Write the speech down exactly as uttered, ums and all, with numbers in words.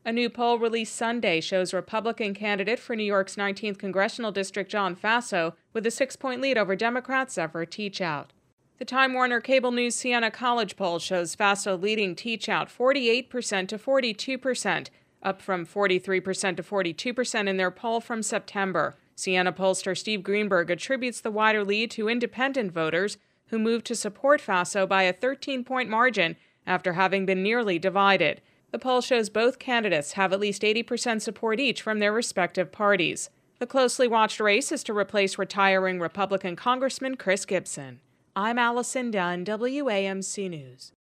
A new poll released Sunday shows Republican candidate for New York's nineteenth Congressional District John Faso with a six-point lead over Democrat Zephyr Teachout. The Time Warner Cable News Siena College poll shows Faso leading Teachout forty-eight percent to forty-two percent, up from forty-three percent to forty-two percent in their poll from September. Siena pollster Steve Greenberg attributes the wider lead to independent voters who moved to support Faso by a thirteen-point margin after having been nearly divided. The poll shows both candidates have at least eighty percent support each from their respective parties. The closely watched race is to replace retiring Republican Congressman Chris Gibson. I'm Allison Dunn, W A M C News.